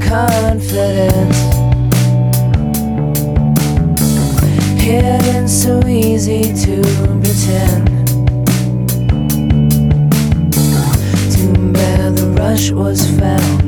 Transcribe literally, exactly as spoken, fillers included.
confidence, hidden so easy to pretend. Too bad the rush was found.